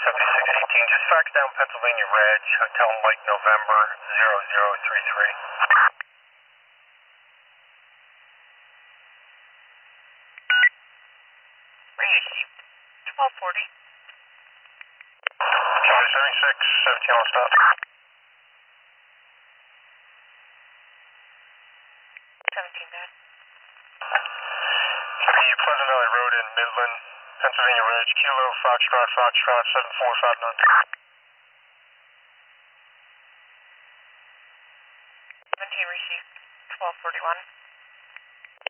7618, just fax down Pennsylvania Reg, Hotel Mike November 0033. Received. 1240. Charlie 76, 17 on stop. 17 bad. The Pleasant Valley Road in Midland, Pennsylvania Reg, Kilo Foxtrot 7459. 17 received. 1241.